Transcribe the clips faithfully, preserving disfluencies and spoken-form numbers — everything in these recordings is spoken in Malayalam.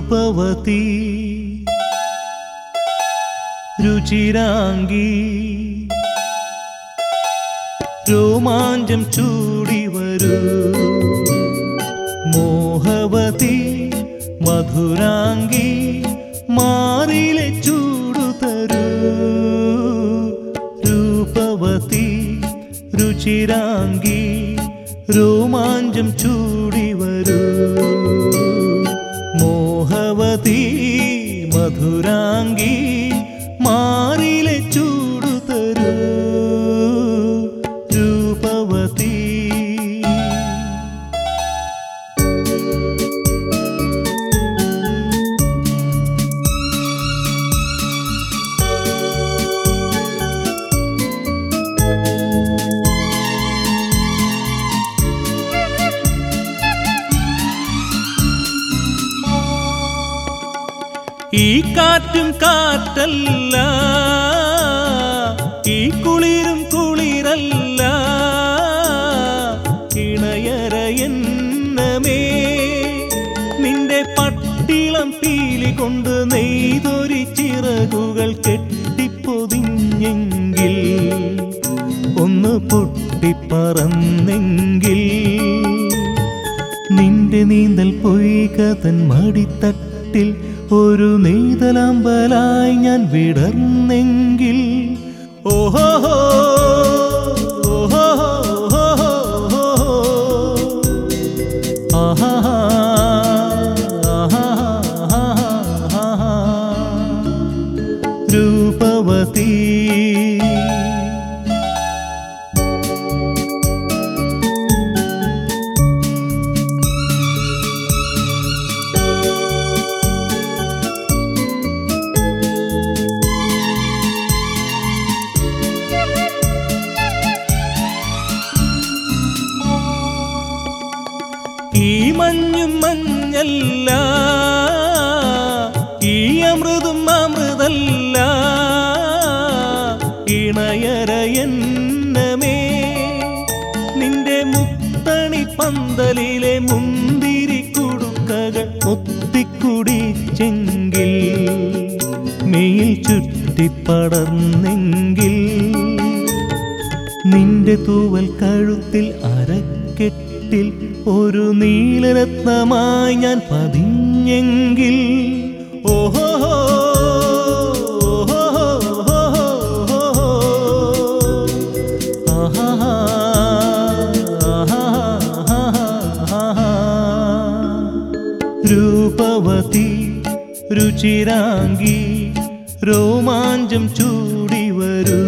രൂപവതി രുചിരാംഗി രോമാഞ്ചം ചൂടി വരൂ മോഹവതി മധുരാംഗി മാറിലെ ചൂടു തരൂ രൂപവതി രുചിരാംഗി രോമാഞ്ചം ചൂടി വരൂ മോഹവതി മധുരാംഗി മാറിലെ ചൂടു തരൂ രൂപവതി. ഈ കാറ്റും കാറ്റല്ല, ഈ കുളിരും കുളിരല്ല, ഇണയരയെന്നമേ നിന്റെ പട്ടിളം പീലി കൊണ്ട് നെയ്തൊരി ചിറകുകൾ കെട്ടിപ്പൊതിഞ്ഞെങ്കിൽ ഒന്ന് പൊട്ടിപ്പറന്നെങ്കിൽ നിന്റെ നീന്തൽ പൊയ്ക തൻ മടിത്തട്ടിൽ ഒരു നെയ്തലാമ്പലായി ഞാൻ വിടർന്നെങ്കിൽ ഓഹോ ഓഹോ ആഹാ രൂപവതി. ഈ മഞ്ഞും മഞ്ഞല്ല, ഈ അമൃതും അമൃതല്ല, ഇണയരയെന്നമേ നിന്റെ മുത്തണി പന്തലിലെ മുന്തിരി കുടുക്കകൾ ഒത്തിക്കുടിച്ചെങ്കിൽ മെയിൽ ചുറ്റിപ്പടർന്നെങ്കിൽ നിന്റെ തൂവൽ കഴുത്തിൽ അരക്കെട്ടിൽ ഒരു നീലരത്നമായി ഞാൻ പതിഞ്ഞെങ്കിൽ ഓഹോ ആഹാ രൂപവതി രുചിരാംഗി രോമാഞ്ചം ചൂടി വരൂ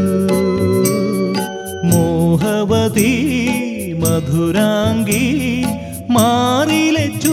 മോഹവതി മധുരാംഗി മാറിലെ